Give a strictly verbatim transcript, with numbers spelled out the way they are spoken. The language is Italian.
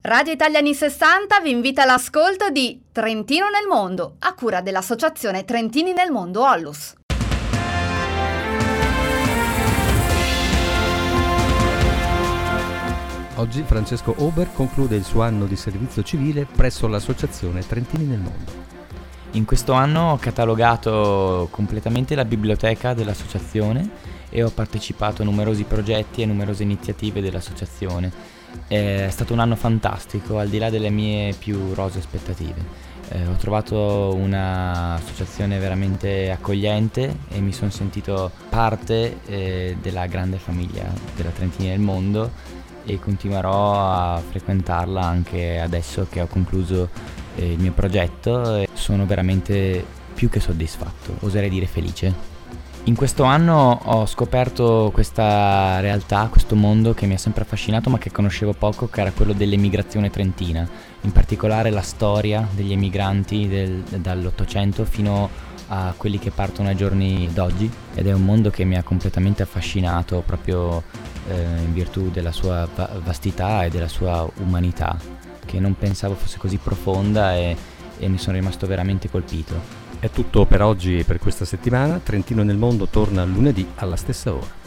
Radio Italia anni sessanta vi invita all'ascolto di Trentino nel Mondo, a cura dell'associazione Trentini nel Mondo Ollus. Oggi Francesco Ober conclude il suo anno di servizio civile presso l'associazione Trentini nel Mondo. In questo anno ho catalogato completamente la biblioteca dell'associazione e ho partecipato a numerosi progetti e numerose iniziative dell'associazione. È stato un anno fantastico, al di là delle mie più rosee aspettative. Eh, ho trovato un'associazione veramente accogliente e mi sono sentito parte eh, della grande famiglia della Trentini nel Mondo e continuerò a frequentarla anche adesso che ho concluso eh, il mio progetto e sono veramente più che soddisfatto, oserei dire felice. In questo anno ho scoperto questa realtà, questo mondo che mi ha sempre affascinato ma che conoscevo poco, che era quello dell'emigrazione trentina, in particolare la storia degli emigranti del, dall'Ottocento fino a quelli che partono ai giorni d'oggi, ed è un mondo che mi ha completamente affascinato proprio eh, in virtù della sua va- vastità e della sua umanità, che non pensavo fosse così profonda e, e ne sono rimasto veramente colpito. È tutto per oggi e per questa settimana. Trentino nel Mondo torna lunedì alla stessa ora.